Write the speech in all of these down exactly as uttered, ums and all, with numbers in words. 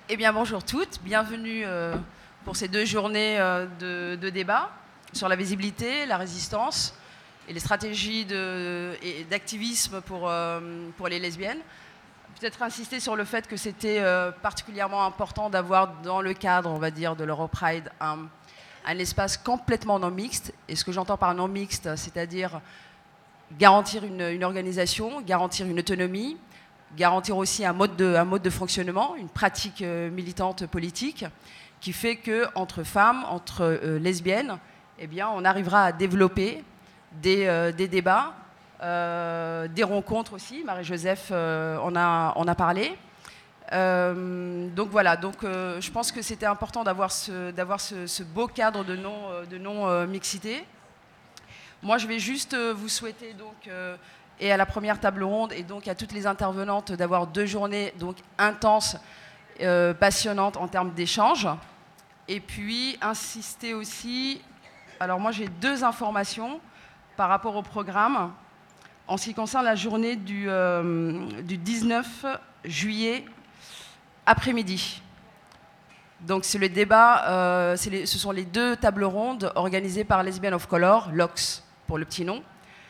Eh bien, bonjour toutes, bienvenue euh, pour ces deux journées euh, de, de débat sur la visibilité, la résistance et les stratégies de, et d'activisme pour, euh, pour les lesbiennes. Peut-être insister sur le fait que c'était euh, particulièrement important d'avoir dans le cadre, on va dire, de l'Europride un, un espace complètement non mixte. Et ce que j'entends par non mixte, c'est-à-dire garantir une, une organisation, garantir une autonomie, garantir aussi un mode de, un mode de fonctionnement, une pratique euh, militante politique qui fait qu'entre femmes, entre euh, lesbiennes, eh bien, on arrivera à développer des, euh, des débats, euh, des rencontres aussi. Marie-Joseph euh, en, a, en a parlé. Euh, donc voilà, donc, euh, je pense que c'était important d'avoir ce, d'avoir ce, ce beau cadre de non, de non euh, mixité. Moi, je vais juste euh, vous souhaiter donc... Euh, et à la première table ronde, et donc à toutes les intervenantes, d'avoir deux journées donc intenses, euh, passionnantes en termes d'échanges. Et puis, insister aussi... Alors moi, j'ai deux informations par rapport au programme. En ce qui concerne la journée du, euh, du dix-neuf juillet après-midi. Donc c'est le débat, euh, c'est les, ce sont les deux tables rondes organisées par Lesbian of Color, L O X pour le petit nom.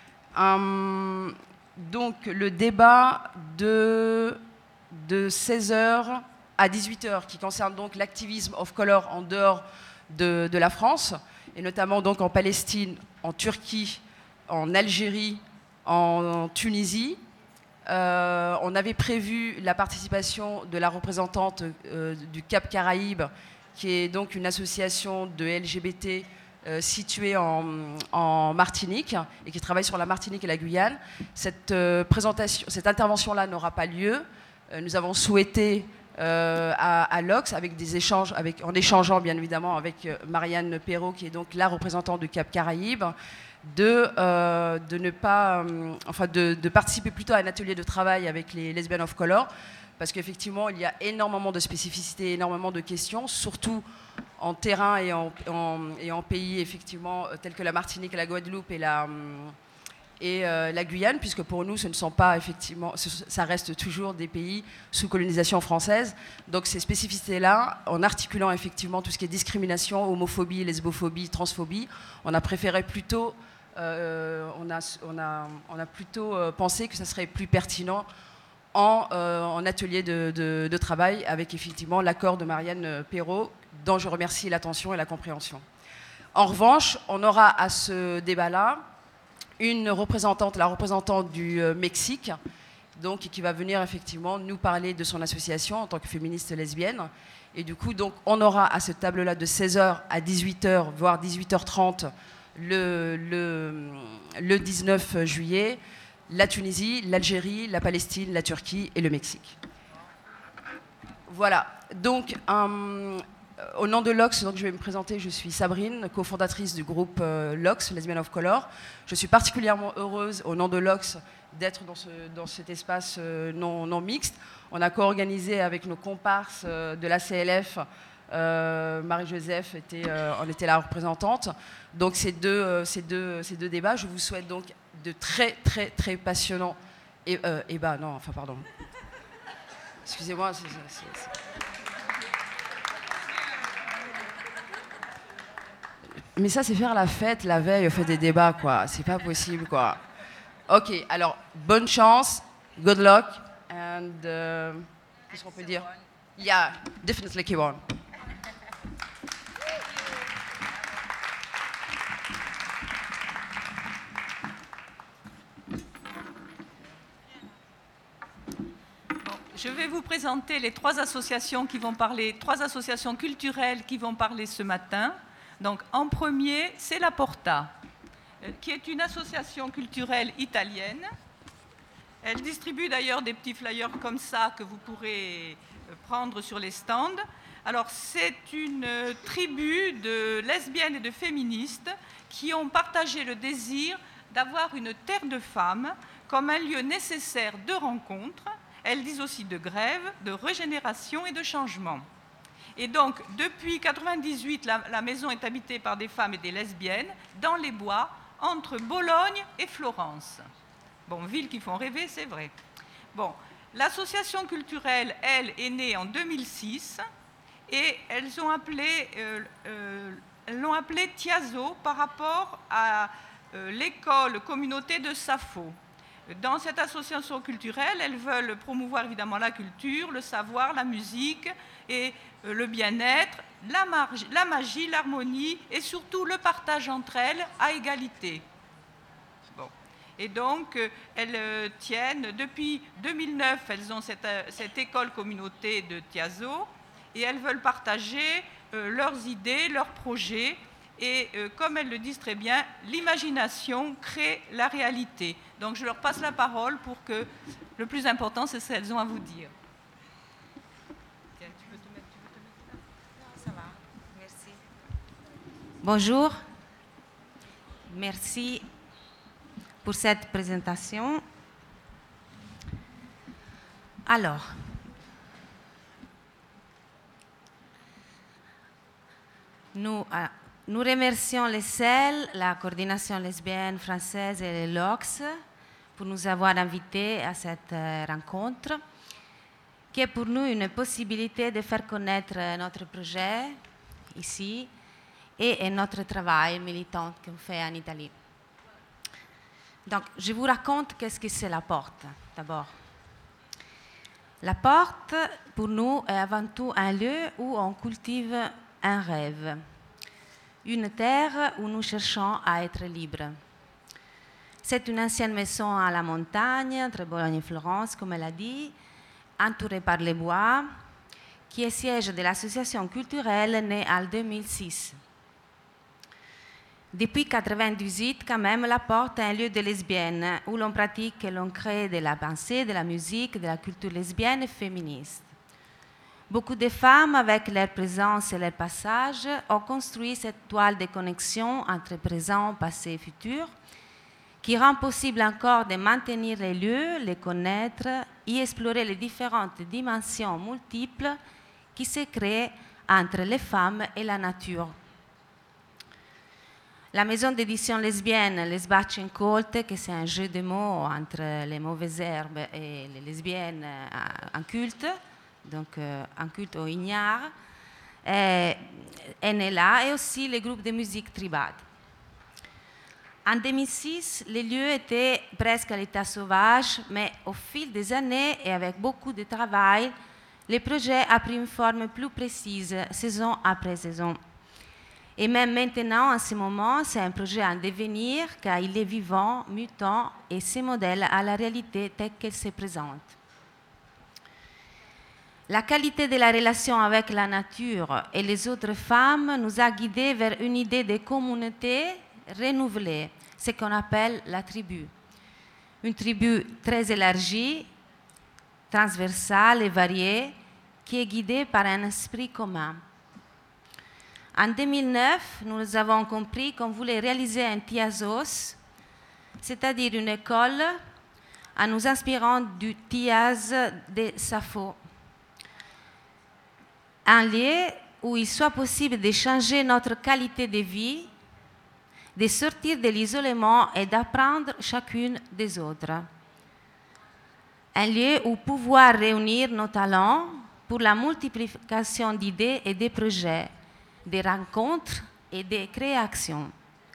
Euh, donc le débat de, de seize heures à dix-huit heures qui concerne donc l'activisme of color en dehors de, de la France et notamment donc en Palestine, en Turquie, en Algérie, en, en Tunisie. Euh, on avait prévu la participation de la représentante euh, du Cap Caraïbes qui est donc une association de L G B T Euh, situé en, en Martinique et qui travaille sur la Martinique et la Guyane. Cette, euh, présentation, cette intervention-là n'aura pas lieu. Euh, nous avons souhaité euh, à, à L O X, avec des échanges, avec, en échangeant bien évidemment avec euh, Marianne Perrault, qui est donc la représentante du Cap Caraïbes, de, euh, de ne pas, euh, enfin de, de participer plutôt à un atelier de travail avec les Lesbian of Color, parce qu'effectivement il y a énormément de spécificités, énormément de questions, surtout en terrain et en, en, et en pays effectivement tels que la Martinique, la Guadeloupe et la, et, euh, la Guyane, puisque pour nous ce ne sont pas effectivement, ça reste toujours des pays sous colonisation française. Donc ces spécificités-là, en articulant effectivement tout ce qui est discrimination, homophobie, lesbophobie, transphobie, on a préféré plutôt, euh, on, a, on, a, on a plutôt pensé que ça serait plus pertinent en, euh, en atelier de, de, de travail avec effectivement l'accord de Marianne Perrault, dont je remercie l'attention et la compréhension. En revanche, on aura à ce débat-là une représentante, la représentante du Mexique, donc, qui va venir effectivement nous parler de son association en tant que féministe lesbienne. Et du coup, donc, on aura à cette table-là de seize heures à dix-huit heures, voire dix-huit heures trente, le, le, le dix-neuf juillet, la Tunisie, l'Algérie, la Palestine, la Turquie et le Mexique. Voilà. Donc, un... Au nom de L O X, donc je vais me présenter, je suis Sabrine, cofondatrice du groupe euh, L O X, Lesbian of Color. Je suis particulièrement heureuse, au nom de L O X, d'être dans, ce, dans cet espace euh, non, non mixte. On a co-organisé avec nos comparses euh, de l'A C L F, euh, Marie-Joseph était, euh, en était la représentante. Donc ces deux, euh, ces, deux, ces deux débats, je vous souhaite donc de très très très passionnants. Et, euh, et bah non, enfin pardon. Excusez-moi, c'est... c'est, c'est... Mais ça, c'est faire la fête la veille, au fait des débats, quoi. C'est pas possible, quoi. Ok, alors, bonne chance, good luck, and... Uh, qu'est-ce qu'on peut dire? Yeah, definitely keep on. Je vais vous présenter les trois associations qui vont parler, trois associations culturelles qui vont parler ce matin. Donc, en premier, c'est la Porta, qui est une association culturelle italienne. Elle distribue d'ailleurs des petits flyers comme ça que vous pourrez prendre sur les stands. Alors, c'est une tribu de lesbiennes et de féministes qui ont partagé le désir d'avoir une terre de femmes comme un lieu nécessaire de rencontre. Elles disent aussi de grève, de régénération et de changement. Et donc, depuis mille neuf cent quatre-vingt-dix-huit, la, la maison est habitée par des femmes et des lesbiennes dans les bois, entre Bologne et Florence. Bon, villes qui font rêver, c'est vrai. Bon, L'association culturelle, elle, est née en deux mille six et elles ont appelé, euh, euh, elles l'ont appelée Tiazo par rapport à euh, l'école communauté de Sappho. Dans cette association culturelle, elles veulent promouvoir évidemment la culture, le savoir, la musique et euh, le bien-être, la, la magie, l'harmonie et surtout le partage entre elles à égalité. Bon. Et donc, euh, elles euh, tiennent, depuis deux mille neuf, elles ont cette, euh, cette école communauté de Tiazo et elles veulent partager euh, leurs idées, leurs projets. Et euh, comme elles le disent très bien, l'imagination crée la réalité. Donc je leur passe la parole pour que le plus important, c'est ce qu'elles ont à vous dire. Tiens, tu veux te mettre, tu veux te mettre là ? Non, ça va. Merci. Bonjour. Merci pour cette présentation. Alors, nous... Euh, Nous remercions les C E L, la coordination lesbienne française et l'O X pour nous avoir invités à cette rencontre, qui est pour nous une possibilité de faire connaître notre projet ici et notre travail militant qu'on fait en Italie. Donc, je vous raconte qu'est-ce que c'est la porte, d'abord. La porte, pour nous, est avant tout un lieu où on cultive un rêve. Une terre où nous cherchons à être libres. C'est une ancienne maison à la montagne, entre Bologne et Florence, comme elle a dit, entourée par les bois, qui est siège de l'association culturelle née en deux mille six. Depuis mille neuf cent quatre-vingt-dix-huit, quand même, la porte est un lieu de lesbiennes où l'on pratique et l'on crée de la pensée, de la musique, de la culture lesbienne et féministe. Beaucoup de femmes, avec leur présence et leur passage, ont construit cette toile de connexion entre présent, passé et futur, qui rend possible encore de maintenir les lieux, les connaître, y explorer les différentes dimensions multiples qui se créent entre les femmes et la nature. La maison d'édition lesbienne Les Sbacci Incolte, que c'est un jeu de mots entre les mauvaises herbes et les lesbiennes en culte, donc euh, un culte au ignare, est, est né là, et aussi le groupe de musique Tribad. En deux mille six, les lieux étaient presque à l'état sauvage, mais au fil des années et avec beaucoup de travail, le projet a pris une forme plus précise, saison après saison. Et même maintenant, en ce moment, c'est un projet en devenir, car il est vivant, mutant et se modèle à la réalité telle qu'elle se présente. La qualité de la relation avec la nature et les autres femmes nous a guidés vers une idée de communauté renouvelée, ce qu'on appelle la tribu. Une tribu très élargie, transversale et variée, qui est guidée par un esprit commun. En deux mille neuf, nous avons compris qu'on voulait réaliser un Tiazos, c'est-à-dire une école en nous inspirant du Tiaz de Sappho. Un lieu où il soit possible de changer notre qualité de vie, de sortir de l'isolement et d'apprendre chacune des autres. Un lieu où pouvoir réunir nos talents pour la multiplication d'idées et de projets, des rencontres et des créations.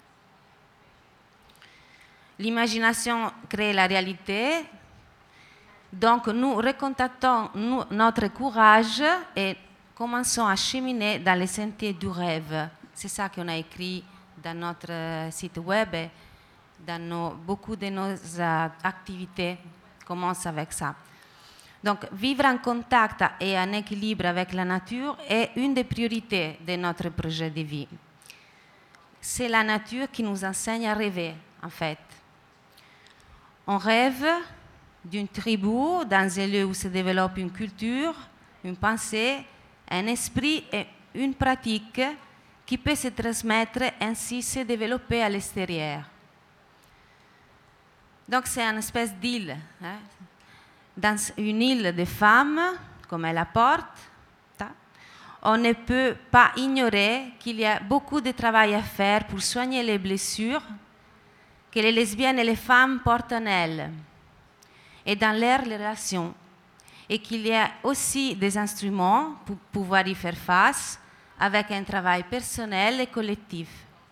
L'imagination crée la réalité, donc nous recontactons notre courage et commençons à cheminer dans les sentiers du rêve. C'est ça qu'on a écrit dans notre site web et dans nos, beaucoup de nos uh, activités commencent avec ça. Donc, vivre en contact et en équilibre avec la nature est une des priorités de notre projet de vie. C'est la nature qui nous enseigne à rêver, en fait. On rêve d'une tribu dans un lieu où se développe une culture, une pensée, un esprit et une pratique qui peut se transmettre et ainsi se développer à l'extérieur. Donc c'est une espèce d'île. Hein. Dans une île de femmes, comme elle la porte, on ne peut pas ignorer qu'il y a beaucoup de travail à faire pour soigner les blessures que les lesbiennes et les femmes portent en elles et dans leurs relations, et qu'il y a aussi des instruments pour pouvoir y faire face avec un travail personnel et collectif.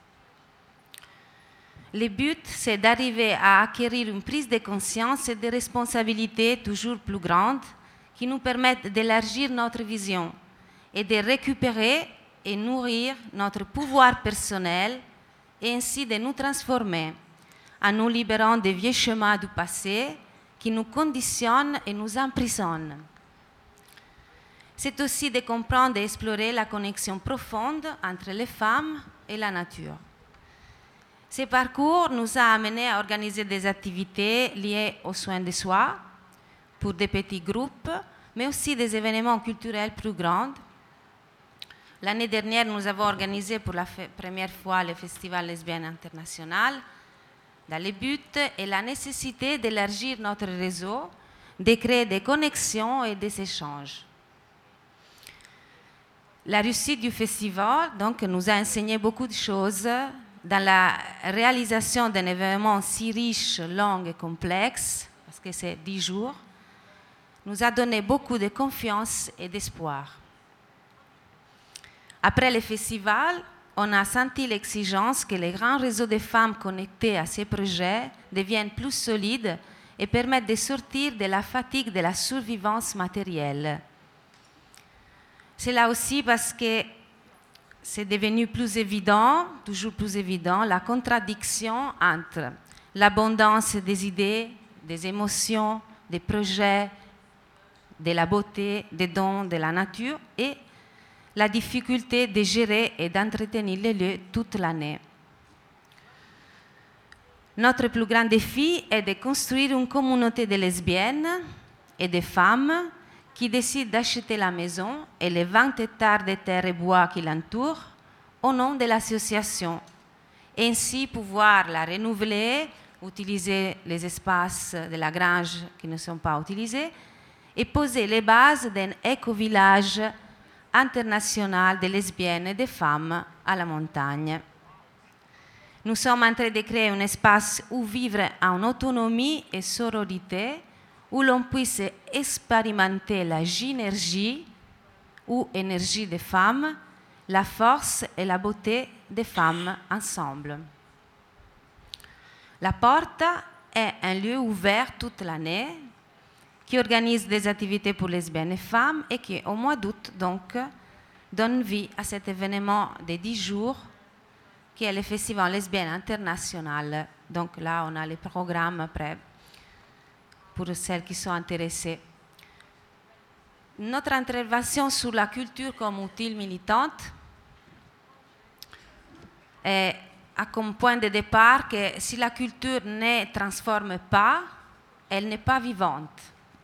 Le but, c'est d'arriver à acquérir une prise de conscience et de responsabilité toujours plus grande qui nous permettent d'élargir notre vision et de récupérer et nourrir notre pouvoir personnel et ainsi de nous transformer en nous libérant des vieux schémas du passé qui nous conditionnent et nous emprisonnent. C'est aussi de comprendre et explorer la connexion profonde entre les femmes et la nature. Ce parcours nous a amenés à organiser des activités liées aux soins de soi pour des petits groupes, mais aussi des événements culturels plus grands. L'année dernière, nous avons organisé pour la première fois le Festival lesbienne international, dans le but et la nécessité d'élargir notre réseau, de créer des connexions et des échanges. La réussite du festival donc, nous a enseigné beaucoup de choses dans la réalisation d'un événement si riche, long et complexe, parce que c'est dix jours, nous a donné beaucoup de confiance et d'espoir. Après le festival, on a senti l'exigence que les grands réseaux de femmes connectées à ces projets deviennent plus solides et permettent de sortir de la fatigue de la survivance matérielle. C'est là aussi parce que c'est devenu plus évident, toujours plus évident, la contradiction entre l'abondance des idées, des émotions, des projets, de la beauté, des dons de la nature et la difficulté de gérer et d'entretenir les lieux toute l'année. Notre plus grand défi est de construire une communauté de lesbiennes et de femmes qui décident d'acheter la maison et les vingt hectares de terre et bois qui l'entourent au nom de l'association, et ainsi pouvoir la renouveler, utiliser les espaces de la grange qui ne sont pas utilisés et poser les bases d'un éco-village international des lesbiennes et des femmes à la montagne. Nous sommes en train de créer un espace où vivre en autonomie et sororité, où l'on puisse expérimenter la gynergie, ou énergie des femmes, la force et la beauté des femmes ensemble. La Porta est un lieu ouvert toute l'année qui organise des activités pour lesbiennes et femmes et qui, au mois d'août, donc, donne vie à cet événement de dix jours qui est le Festival lesbienne international. Donc là, on a les programmes prêts pour celles qui sont intéressées. Notre intervention sur la culture comme outil militante est a comme point de départ que si la culture ne transforme pas, elle n'est pas vivante.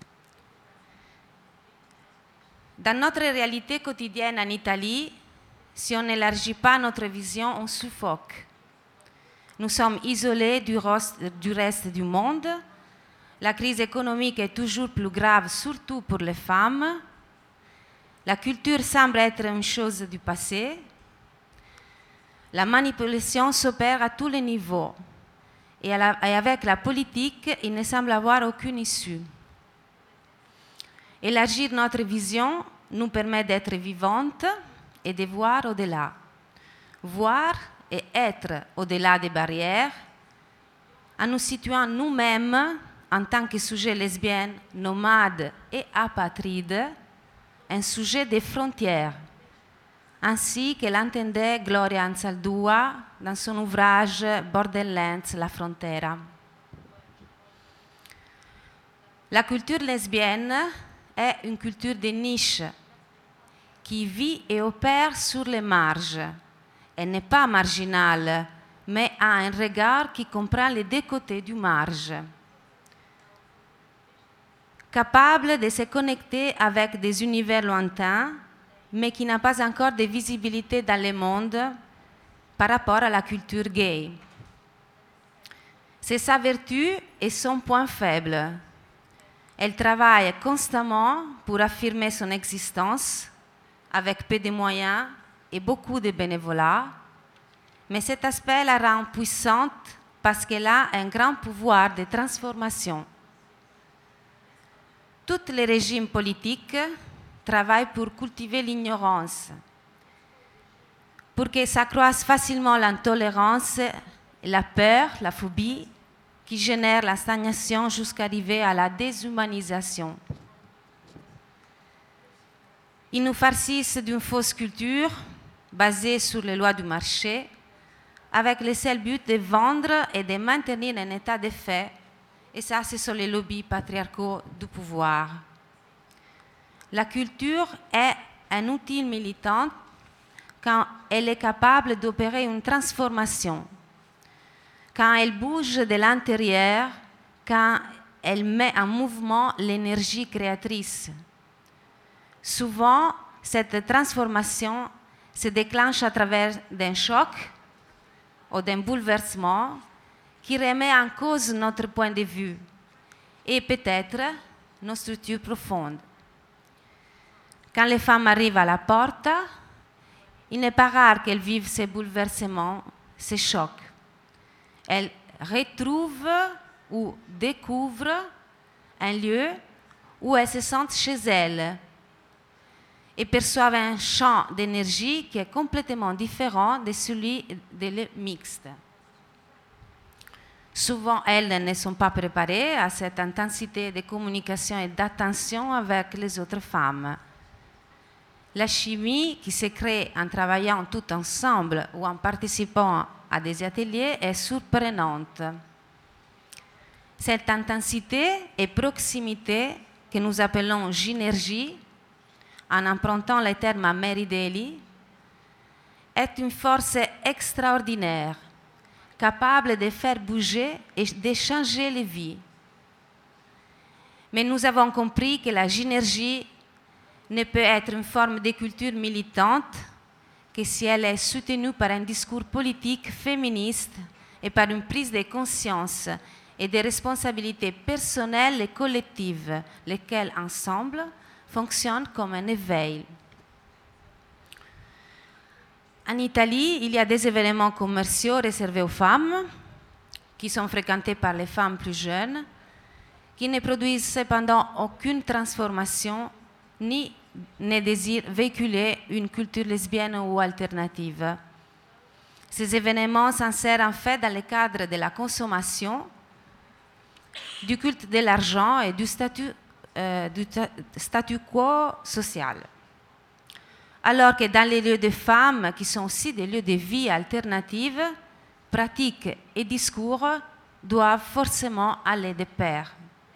Dans notre réalité quotidienne en Italie, si on n'élargit pas notre vision, on suffoque. Nous sommes isolés du reste, du reste du monde. La crise économique est toujours plus grave, surtout pour les femmes. La culture semble être une chose du passé. La manipulation s'opère à tous les niveaux. Et, à la, et avec la politique, il ne semble avoir aucune issue. Élargir notre vision nous permet d'être vivantes et de voir au-delà. Voir et être au-delà des barrières, en nous situant nous-mêmes en tant que sujets lesbiennes, nomades et apatrides, un sujet des frontières, ainsi que l'entendait Gloria Anzaldúa dans son ouvrage Borderlands, la frontiera. La culture lesbienne est une culture de niche qui vit et opère sur les marges. Elle n'est pas marginale, mais a un regard qui comprend les deux côtés du marge. Capable de se connecter avec des univers lointains, mais qui n'a pas encore de visibilité dans le monde par rapport à la culture gay. C'est sa vertu et son point faible. Elle travaille constamment pour affirmer son existence avec peu de moyens et beaucoup de bénévolat, mais cet aspect la rend puissante parce qu'elle a un grand pouvoir de transformation. tous les régimes politiques travaillent pour cultiver l'ignorance, pour que s'accroisse facilement l'intolérance, la peur, la phobie, qui génèrent la stagnation jusqu'à arriver à la déshumanisation. Ils nous farcissent d'une fausse culture basée sur les lois du marché, avec le seul but de vendre et de maintenir un état de fait. Et ça, ce sont les lobbies patriarcaux du pouvoir. La culture est un outil militant quand elle est capable d'opérer une transformation, quand elle bouge de l'intérieur, quand elle met en mouvement l'énergie créatrice. Souvent, cette transformation se déclenche à travers d'un choc ou d'un bouleversement qui remet en cause notre point de vue et peut-être nos structures profondes. Quand les femmes arrivent à la porte, il n'est pas rare qu'elles vivent ces bouleversements, ces chocs. Elles retrouvent ou découvrent un lieu où elles se sentent chez elles et perçoivent un champ d'énergie qui est complètement différent de celui des mixtes. Souvent, elles ne sont pas préparées à cette intensité de communication et d'attention avec les autres femmes. La chimie qui se crée en travaillant tout ensemble ou en participant à des ateliers est surprenante. Cette intensité et proximité que nous appelons gynergie, en empruntant le terme à Mary Daly, est une force extraordinaire, capable de faire bouger et de changer les vies. Mais nous avons compris que la gynergie ne peut être une forme de culture militante que si elle est soutenue par un discours politique féministe et par une prise de conscience et de responsabilités personnelles et collectives, lesquelles ensemble fonctionnent comme un éveil. En Italie, il y a des événements commerciaux réservés aux femmes, qui sont fréquentés par les femmes plus jeunes, qui ne produisent cependant aucune transformation ni ne désirent véhiculer une culture lesbienne ou alternative. Ces événements s'insèrent en fait dans le cadre de la consommation, du culte de l'argent et du statut, euh, du statu quo social. Alors que dans les lieux de femmes, qui sont aussi des lieux de vie alternatives, pratiques et discours doivent forcément aller de pair.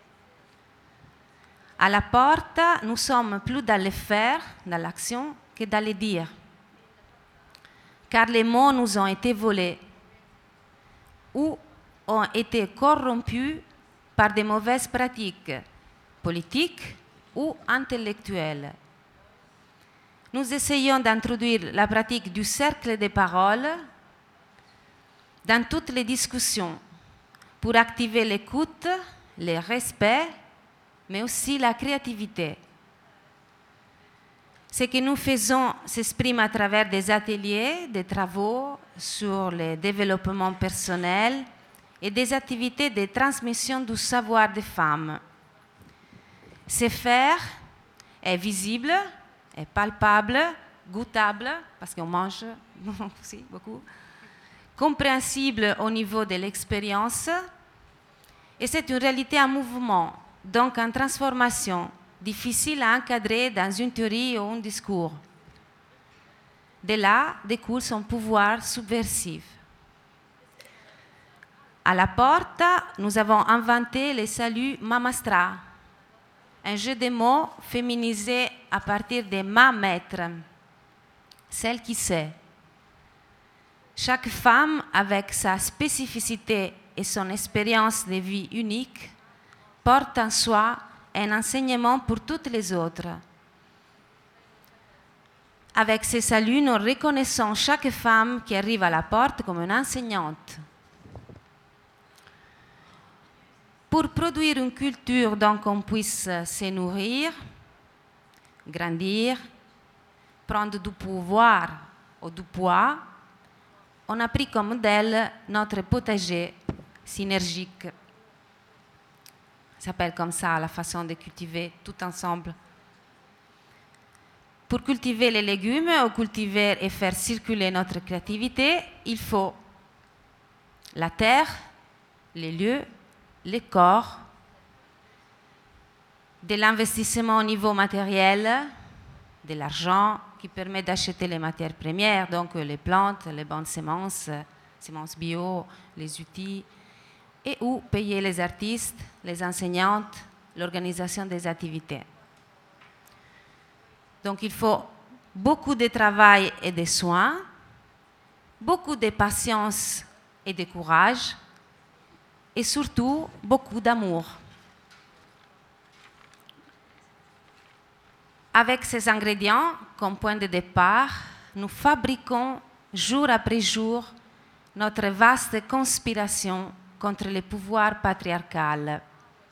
À la porte, nous sommes plus dans le faire, dans l'action, que dans le dire. Car les mots nous ont été volés ou ont été corrompus par de mauvaises pratiques politiques ou intellectuelles. Nous essayons d'introduire la pratique du cercle des paroles dans toutes les discussions pour activer l'écoute, le respect, mais aussi la créativité. Ce que nous faisons s'exprime à travers des ateliers, des travaux sur le développement personnel et des activités de transmission du savoir des femmes. Ce faire est visible, est palpable, goûtable, parce qu'on mange aussi beaucoup, compréhensible au niveau de l'expérience, et c'est une réalité en mouvement, donc en transformation, difficile à encadrer dans une théorie ou un discours. De là découle son pouvoir subversif. À la porte, nous avons inventé le salut Mamastra, un jeu de mots féminisé à partir de ma maître, celle qui sait. Chaque femme, avec sa spécificité et son expérience de vie unique, porte en soi un enseignement pour toutes les autres. Avec ces saluts, nous reconnaissons chaque femme qui arrive à la porte comme une enseignante. Pour produire une culture dont on puisse se nourrir, grandir, prendre du pouvoir ou du poids, on a pris comme modèle notre potager synergique. s'appelle comme ça, la façon de cultiver tout ensemble. Pour cultiver les légumes, ou cultiver et faire circuler notre créativité, il faut la terre, les lieux, les corps, de l'investissement au niveau matériel, de l'argent qui permet d'acheter les matières premières, donc les plantes, les bonnes semences, semences bio, les outils, et ou payer les artistes, les enseignantes, l'organisation des activités. Donc il faut beaucoup de travail et de soins, beaucoup de patience et de courage, et surtout beaucoup d'amour. Avec ces ingrédients comme point de départ, nous fabriquons jour après jour notre vaste conspiration contre le pouvoir patriarcal,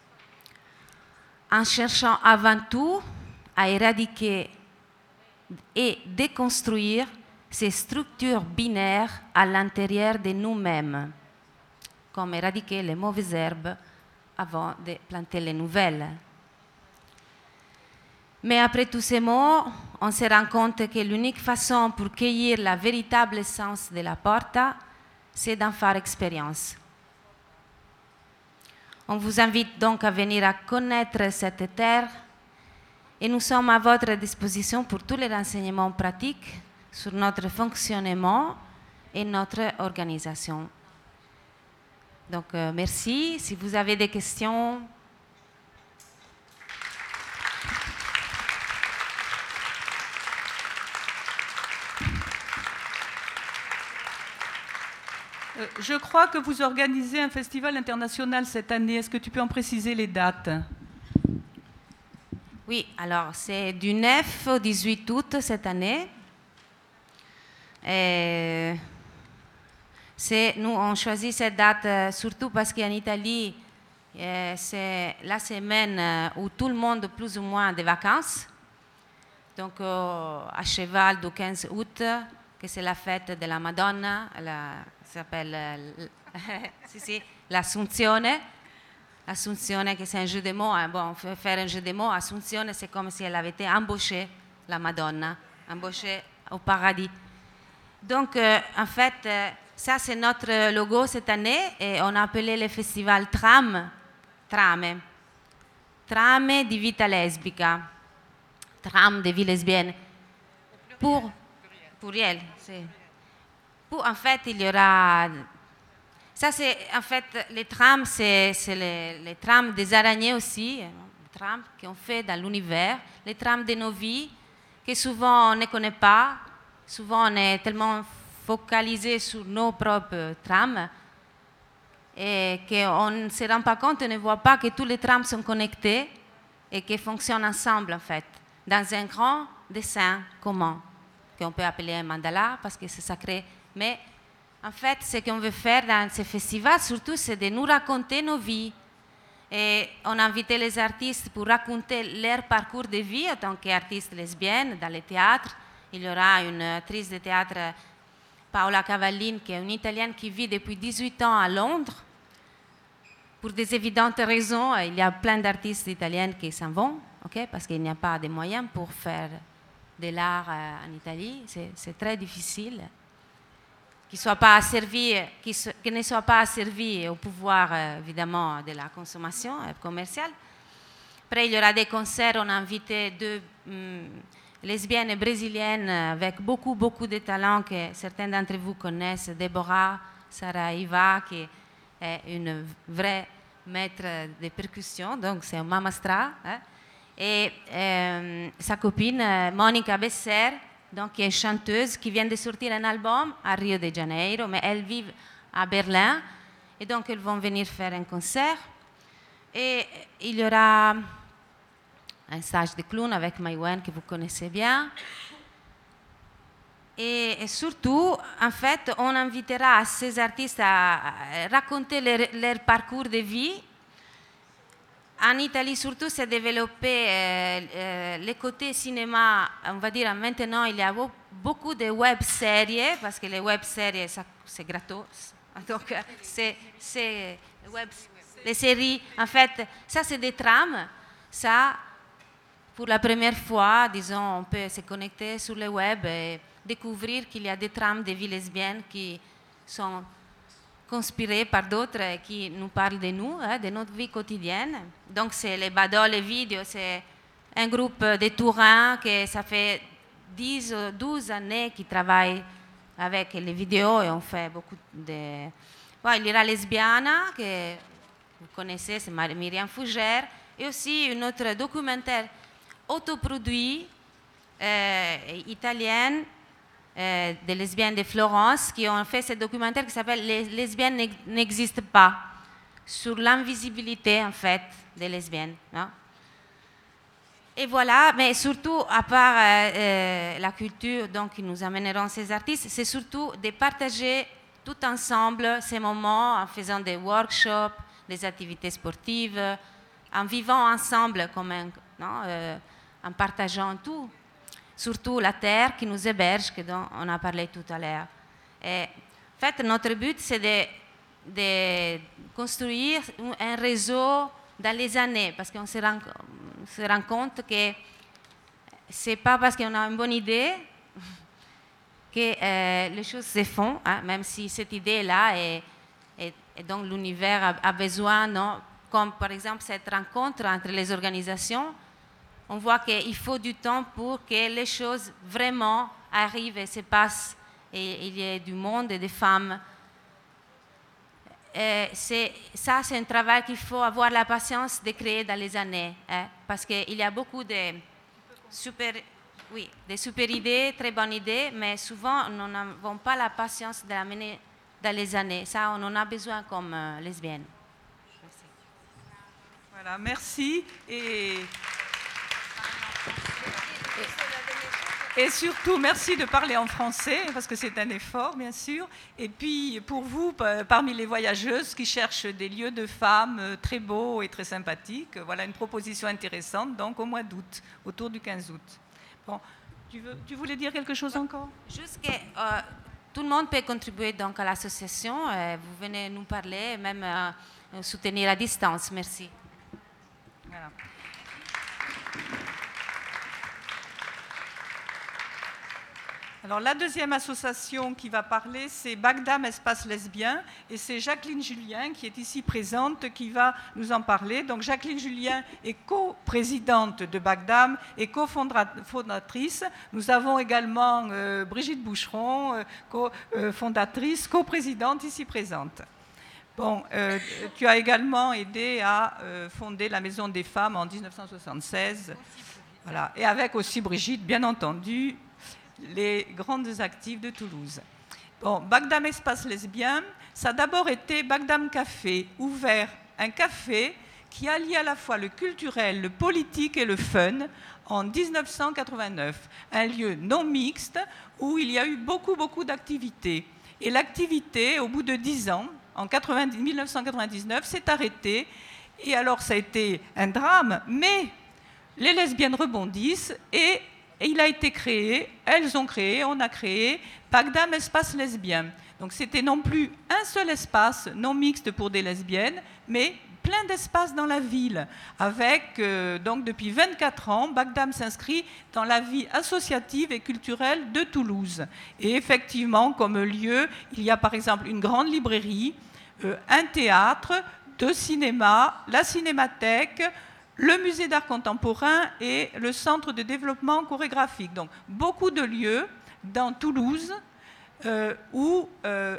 en cherchant avant tout à éradiquer et déconstruire ces structures binaires à l'intérieur de nous-mêmes, comme éradiquer les mauvaises herbes avant de planter les nouvelles. Mais après tous ces mots, on se rend compte que l'unique façon pour cueillir la véritable essence de la porta, c'est d'en faire expérience. On vous invite donc à venir à connaître cette terre et nous sommes à votre disposition pour tous les renseignements pratiques sur notre fonctionnement et notre organisation. Donc, euh, merci. Si vous avez des questions... Je crois que vous organisez un festival international cette année. Est-ce que tu peux en préciser les dates? Oui, alors c'est du neuf au dix-huit août cette année. Et c'est, nous, on choisit cette date surtout parce qu'en Italie, c'est la semaine où tout le monde plus ou moins a des vacances. Donc euh, à cheval du quinze août, que c'est la fête de la Madonna, la, ça s'appelle si, si, l'Assunzione. Assunzione, que c'est un jeu de mots. Hein. Bon, on peut faire un jeu de mots. Assunzione, c'est comme si elle avait été embauchée, la Madonna, embauchée au paradis. Donc, euh, en fait, euh, ça, c'est notre logo cette année et on a appelé le festival Tram, Trame, Trame di vita lesbica, Tram de vie lesbienne. Pour, pour elle, c'est... Pour, en fait, il y aura... Ça, c'est, en fait, les trams, c'est, c'est les, les trams des araignées aussi, les trams qu'on fait dans l'univers, les trams de nos vies, que souvent on ne connaît pas, souvent on est tellement focalisé sur nos propres trams, et qu'on ne se rend pas compte, on ne voit pas que tous les trams sont connectés et qu'ils fonctionnent ensemble, en fait, dans un grand dessin commun, qu'on peut appeler un mandala, parce que c'est sacré, mais... En fait, ce qu'on veut faire dans ce festival, surtout, c'est de nous raconter nos vies. Et on a invité les artistes pour raconter leur parcours de vie en tant qu'artistes lesbiennes dans le théâtre. Il y aura une actrice de théâtre, Paola Cavallin, qui est une Italienne qui vit depuis dix-huit ans à Londres. Pour des évidentes raisons, il y a plein d'artistes italiennes qui s'en vont, okay, parce qu'il n'y a pas de moyens pour faire de l'art en Italie. C'est, c'est très difficile. Qui, soit pas asservi, qui, so, qui ne soit pas asservi au pouvoir, euh, évidemment, de la consommation euh, commerciale. Après, il y aura des concerts. On a invité deux hum, lesbiennes brésiliennes avec beaucoup, beaucoup de talents que certains d'entre vous connaissent. Deborah Saraiva, qui est une vraie maître de percussion, donc c'est un mamastra. Hein, et euh, sa copine, Monica Besser, donc, qui est chanteuse, qui vient de sortir un album à Rio de Janeiro, mais elle vit à Berlin. Et donc, elles vont venir faire un concert. Et il y aura un stage de clown avec Maïwen, que vous connaissez bien. Et, et surtout, en fait, on invitera ces artistes à raconter leur, leur parcours de vie. En Italie, surtout, s'est développé euh, euh, le côté cinéma. On va dire maintenant, il y a beaucoup de web-séries, parce que les web-séries, c'est gratos. Donc, c'est, c'est web, les séries. En fait, ça, c'est des trames. Ça, pour la première fois, disons, on peut se connecter sur le web et découvrir qu'il y a des trames de vie lesbiennes qui sont conspirées par d'autres et qui nous parlent de nous, hein, de notre vie quotidienne. Donc, c'est les Badol et Vidéo, c'est un groupe de Turin que ça fait dix ou douze années qu'ils travaillent avec les vidéos et on fait beaucoup de... Bon, il y aura Lesbiana, que vous connaissez, c'est Myriam Fougère, et aussi un autre documentaire autoproduit euh, italien euh, des lesbiennes de Florence qui ont fait ce documentaire qui s'appelle Les lesbiennes n'existent pas, sur l'invisibilité en fait des lesbiennes. Non? Et voilà, mais surtout, à part euh, euh, la culture donc, qui nous amèneront ces artistes, c'est surtout de partager tout ensemble ces moments en faisant des workshops, des activités sportives, en vivant ensemble, comme un, non, euh, en partageant tout. Surtout la terre qui nous héberge, dont on a parlé tout à l'heure. Et en fait, notre but, c'est de, de construire un réseau dans les années, parce qu'on se rend, se rend compte que ce n'est pas parce qu'on a une bonne idée que euh, les choses se font, hein, même si cette idée est là et, et, et donc l'univers a, a besoin, non, comme par exemple cette rencontre entre les organisations, on voit qu'il faut du temps pour que les choses vraiment arrivent et se passent et il y ait du monde et des femmes. Et ça, c'est un travail qu'il faut avoir la patience de créer dans les années, hein, parce qu'il y a beaucoup de super, oui, de super idées, très bonnes idées, mais souvent, nous n'avons pas la patience de la mener dans les années. Ça, on en a besoin comme euh, lesbiennes. Merci. Voilà, merci. Et... Et surtout, merci de parler en français, parce que c'est un effort, bien sûr. Et puis, pour vous, parmi les voyageuses qui cherchent des lieux de femmes très beaux et très sympathiques, voilà une proposition intéressante, donc au mois d'août, autour du quinze août. Bon, tu, veux, tu voulais dire quelque chose encore? Juste que euh, tout le monde peut contribuer donc à l'association. Euh, vous venez nous parler, même euh, soutenir à distance. Merci. Voilà. Alors, la deuxième association qui va parler, c'est Bagdam Espace Lesbien, et c'est Jacqueline Julien qui est ici présente qui va nous en parler. Donc, Jacqueline Julien est co-présidente de Bagdam et co-fondatrice. Nous avons également euh, Brigitte Boucheron, euh, co-fondatrice, co-présidente ici présente. Bon, euh, tu as également aidé à euh, fonder la Maison des Femmes en mille neuf cent soixante-seize. Voilà. Et avec aussi Brigitte, bien entendu, les grandes actives de Toulouse. Bon, Bagdam Espace Lesbien, ça a d'abord été Bagdam Café, ouvert, un café qui allie à la fois le culturel, le politique et le fun en mille neuf cent quatre-vingt-neuf. Un lieu non mixte où il y a eu beaucoup, beaucoup d'activités. Et l'activité, au bout de dix ans, en mille neuf cent quatre-vingt-dix-neuf, s'est arrêtée. Et alors, ça a été un drame, mais les lesbiennes rebondissent et Et il a été créé, elles ont créé, on a créé Bagdam Espace Lesbien. Donc c'était non plus un seul espace non mixte pour des lesbiennes, mais plein d'espaces dans la ville. Avec, euh, donc depuis vingt-quatre ans, Bagdam s'inscrit dans la vie associative et culturelle de Toulouse. Et effectivement, comme lieu, il y a par exemple une grande librairie, euh, un théâtre, deux cinémas, la cinémathèque, le musée d'art contemporain et le centre de développement chorégraphique. Donc, beaucoup de lieux dans Toulouse euh, où euh,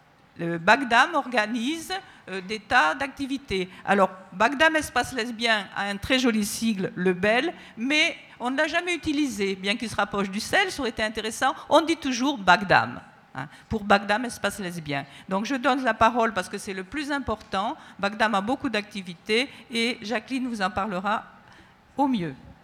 le Bagdam organise euh, des tas d'activités. Alors, Bagdam Espace Lesbien a un très joli sigle, le B E L, mais on ne l'a jamais utilisé, bien qu'il se rapproche du C E L, ça aurait été intéressant. On dit toujours Bagdam. Pour Bagdam Espace Lesbien. Donc je donne la parole parce que c'est le plus important. Bagdam a beaucoup d'activités et Jacqueline vous en parlera au mieux.